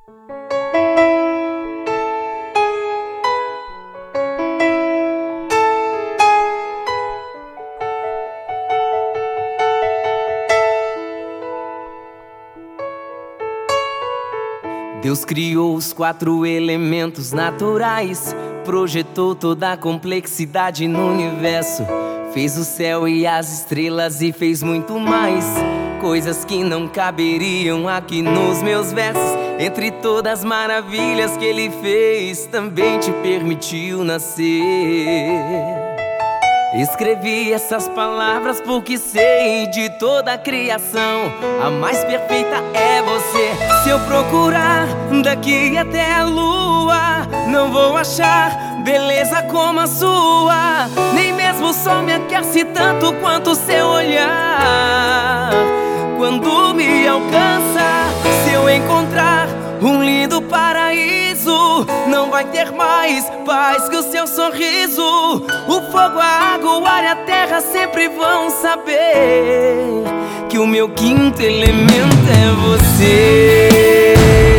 Deus criou os 4 elementos naturais, projetou toda a complexidade no universo, fez o céu e as estrelas e fez muito mais, coisas que não caberiam aqui nos meus versos. Entre todas as maravilhas que Ele fez, também te permitiu nascer. Escrevi essas palavras porque sei de toda a criação, a mais perfeita é você. Se eu procurar daqui até a lua, não vou achar beleza como a sua. Nem mesmo o sol me aquece tanto quanto o seu olhar. Quando me alcança, se eu encontrar um lindo paraíso, não vai ter mais paz que o seu sorriso. O fogo, a água, o ar e a terra sempre vão saber que o meu 5º elemento é você.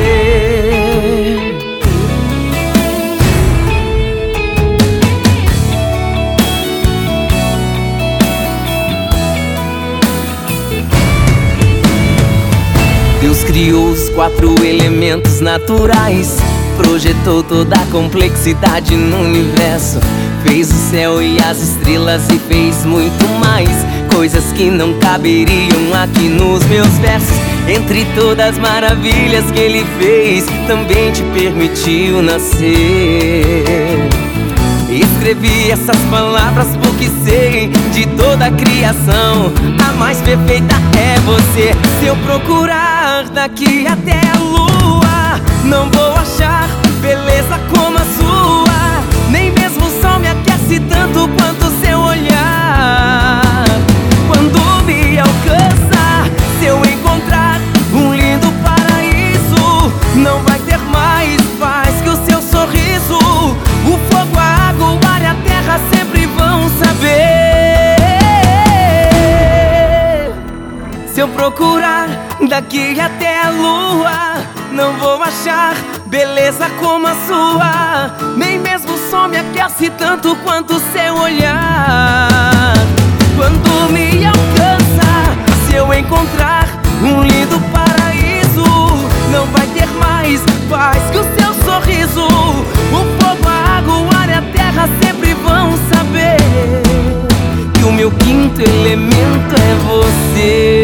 Deus criou os 4 elementos naturais, projetou toda a complexidade no universo, fez o céu e as estrelas e fez muito mais, coisas que não caberiam aqui nos meus versos. Entre todas as maravilhas que Ele fez, também te permitiu nascer. Escrevi essas palavras porque sei de toda a criação, a mais perfeita é você. Se eu procurar daqui até a lua, não vou achar beleza como a sua. Nem mesmo o sol me aquece tanto quanto o seu olhar. Quando me alcança, se eu encontrar um lindo paraíso, não vai ter mais paz que o seu sorriso. O fogo, a água, o ar e a terra sempre vão saber. Se eu procurar daqui até a lua, não vou achar beleza como a sua. Nem mesmo o sol me aquece tanto quanto o seu olhar. Quando me alcança, se eu encontrar um lindo paraíso, não vai ter mais paz que o seu sorriso. O fogo, a água, o ar e a terra sempre vão saber que o meu 5º elemento é você.